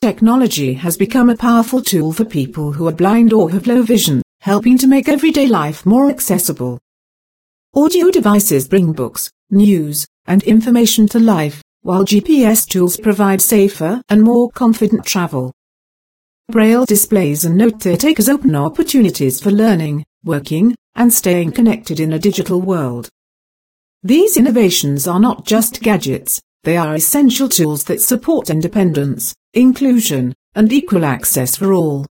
Technology has become a powerful tool for people who are blind or have low vision, helping to make everyday life more accessible. Audio devices bring books, news, and information to life, while GPS tools provide safer and more confident travel. Braille displays and note-takers open opportunities for learning, working, and staying connected in a digital world. These innovations are not just gadgets, they are essential tools that support independence, inclusion, and equal access for all.